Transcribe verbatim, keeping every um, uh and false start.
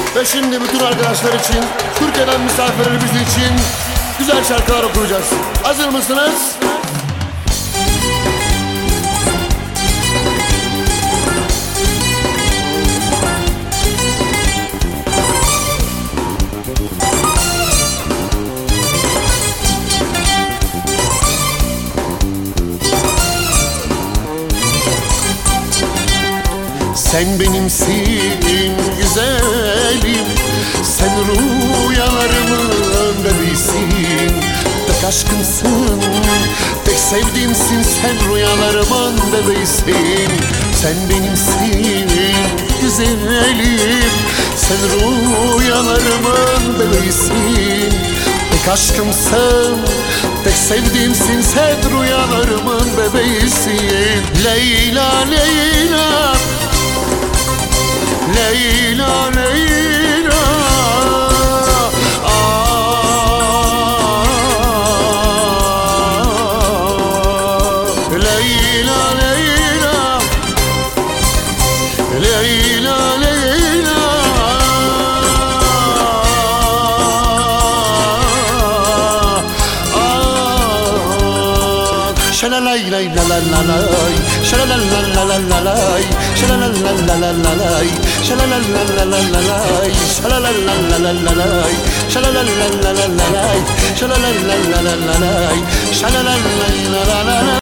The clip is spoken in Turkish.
Ve şimdi bütün arkadaşlar için, Türkiye'den misafirlerimiz için güzel şarkılar okuyacağız. Hazır mısınız? Sen benimsin güzelim, sen rüyalarımın bebeğisin. Tek aşkımsın, tek sevdiğimsin, sen rüyalarımın bebeğisin. Sen benimsin güzelim, sen rüyalarımın bebeğisin. Tek aşkımsın, tek sevdiğimsin, sen rüyalarımın bebeğisin. Leyla, Leyla, Leyla, Leyla, ah, Leyla, Leyla, Leyla, Leyla, ah, şalalay lay la la la lay, şalalay la la la lay, şalalay la la la lay, şalalay la la la lay, şalalay la la la lay, şalalay la la la lay, şalalay la la la lay, şalalay la la la lay.